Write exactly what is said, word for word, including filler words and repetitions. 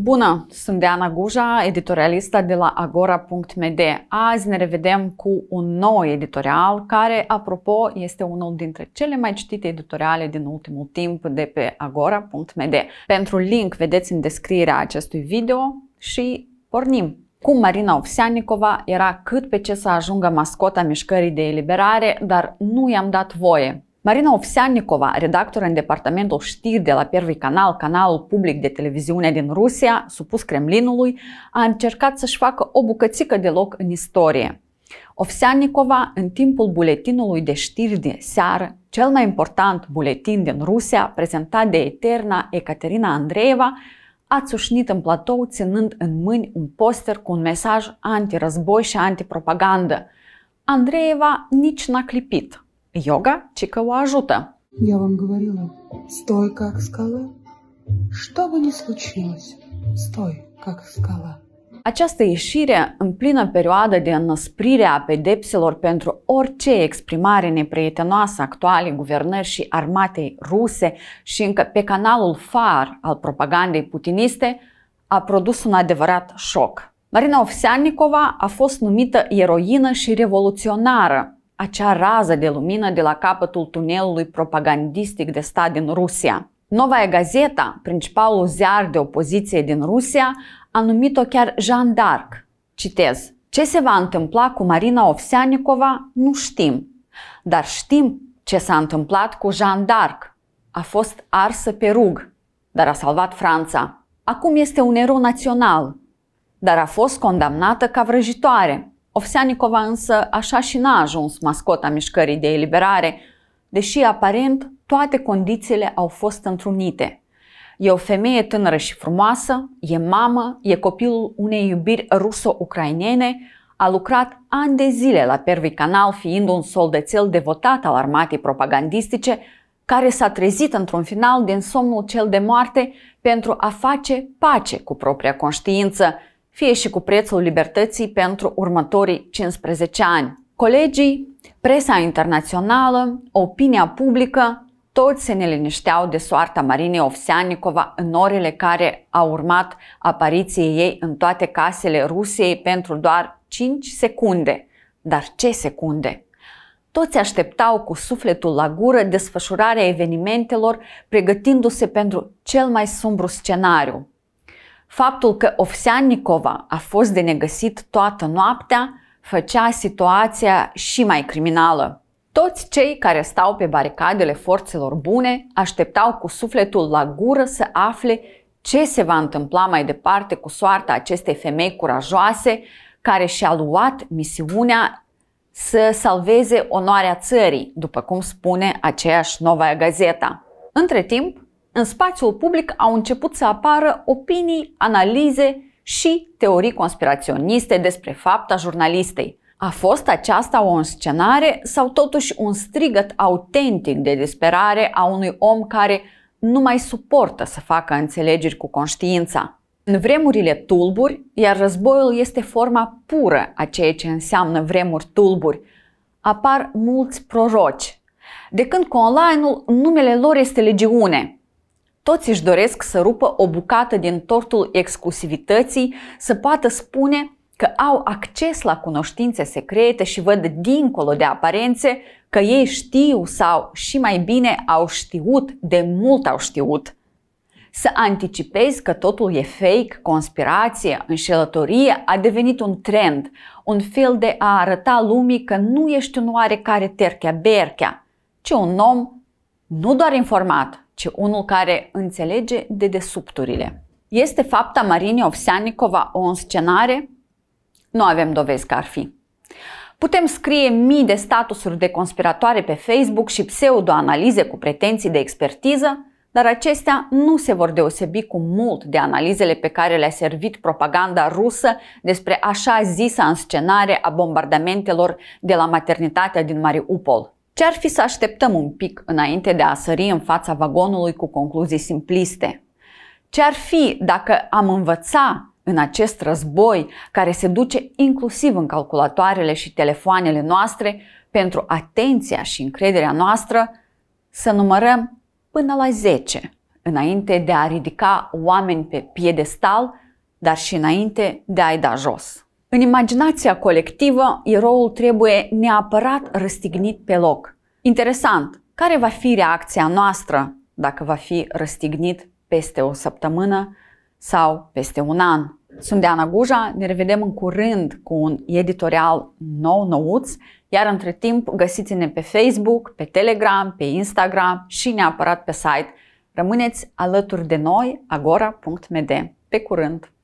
Bună! Sunt Diana Guja, editorialistă de la agora punct m d. Azi ne revedem cu un nou editorial care, apropo, este unul dintre cele mai citite editoriale din ultimul timp de pe agora punct m d. Pentru link vedeți în descrierea acestui video și pornim! Cum Marina Ovsyannikova era cât pe ce să ajungă mascota mișcării de eliberare, dar nu i-am dat voie. Marina Ovsyannikova, redactor în departamentul știri de la Первый canal, canalul public de televiziune din Rusia, supus Kremlinului, a încercat să-și facă o bucățică de loc în istorie. Ovsyannikova, în timpul buletinului de știri de seară, cel mai important buletin din Rusia, prezentat de eterna Ekaterina Andreeva, a țușnit în platou ținând în mâini un poster cu un mesaj anti-război și anti-propagandă. Andreeva nici n-a clipit. Yoga, ci că o ajută. Я вам говорила, стой как скала. Что бы ни случилось, sтой как скала. Această ieșire, în plină perioadă de înăsprire a pedepselor pentru orice exprimare neprietenoasă actuale guvernări și armatei ruse și încă pe canalul far al propagandei putiniste, a produs un adevărat șoc. Marina Ovsyannikova a fost numită eroină și revoluționară, acea rază de lumină de la capătul tunelului propagandistic de stat din Rusia. Novaya Gazeta, principalul ziar de opoziție din Rusia, a numit-o chiar Jeanne d'Arc. Citez: ce se va întâmpla cu Marina Ovsyannikova, nu știm. Dar știm ce s-a întâmplat cu Jeanne d'Arc. A fost arsă pe rug, dar a salvat Franța. Acum este un erou național, dar a fost condamnată ca vrăjitoare. Ovsyannikova însă așa și n-a ajuns mascota mișcării de eliberare, deși aparent toate condițiile au fost întrunite. E o femeie tânără și frumoasă, e mamă, e copilul unei iubiri ruso-ucrainene, a lucrat ani de zile la Первый canal fiind un soldățel devotat al armatei propagandistice, care s-a trezit într-un final din somnul cel de moarte pentru a face pace cu propria conștiință, fie și cu prețul libertății pentru următorii cincisprezece ani. Colegii, presa internațională, opinia publică, toți se nelinișteau de soarta Marinei Ovsyannikova în orele care au urmat apariției ei în toate casele Rusiei pentru doar cinci secunde. Dar ce secunde? Toți așteptau cu sufletul la gură desfășurarea evenimentelor, pregătindu-se pentru cel mai sumbru scenariu. Faptul că Ovsyannikova a fost de negăsit toată noaptea făcea situația și mai criminală. Toți cei care stau pe baricadele forțelor bune așteptau cu sufletul la gură să afle ce se va întâmpla mai departe cu soarta acestei femei curajoase care și-a luat misiunea să salveze onoarea țării, după cum spune aceeași Novaya Gazeta. Între timp, în spațiul public au început să apară opinii, analize și teorii conspiraționiste despre fapta jurnalistei. A fost aceasta o înscenare sau totuși un strigăt autentic de disperare a unui om care nu mai suportă să facă înțelegeri cu conștiința? În vremurile tulburi, iar războiul este forma pură a ceea ce înseamnă vremuri tulburi, apar mulți proroci. De când cu online-ul, numele lor este legiune. Toți își doresc să rupă o bucată din tortul exclusivității, să poată spune că au acces la cunoștințe secrete și văd dincolo de aparențe că ei știu sau, și mai bine, au știut, de mult au știut. Să anticipezi că totul e fake, conspirație, înșelătorie a devenit un trend, un fel de a arăta lumii că nu ești un oarecare terchea-berchea, ci un om nu doar informat, ci unul care înțelege dedesubturile. Este fapta Marinei Ovsyannikova o înscenare? Nu avem dovezi că ar fi. Putem scrie mii de statusuri de conspiratoare pe Facebook și pseudo-analize cu pretenții de expertiză, dar acestea nu se vor deosebi cu mult de analizele pe care le-a servit propaganda rusă despre așa zisa înscenare a bombardamentelor de la maternitatea din Mariupol. Ce-ar fi să așteptăm un pic înainte de a sări în fața vagonului cu concluzii simpliste? Ce-ar fi dacă am învăța în acest război care se duce inclusiv în calculatoarele și telefoanele noastre pentru atenția și încrederea noastră să numărăm până la zece înainte de a ridica oameni pe piedestal, dar și înainte de a-i da jos. În imaginația colectivă, eroul trebuie neapărat răstignit pe loc. Interesant, care va fi reacția noastră dacă va fi răstignit peste o săptămână sau peste un an? Sunt Diana Guja, ne revedem în curând cu un editorial nou-nouț, iar între timp găsiți-ne pe Facebook, pe Telegram, pe Instagram și neapărat pe site. Rămâneți alături de noi, agora punct m d. Pe curând!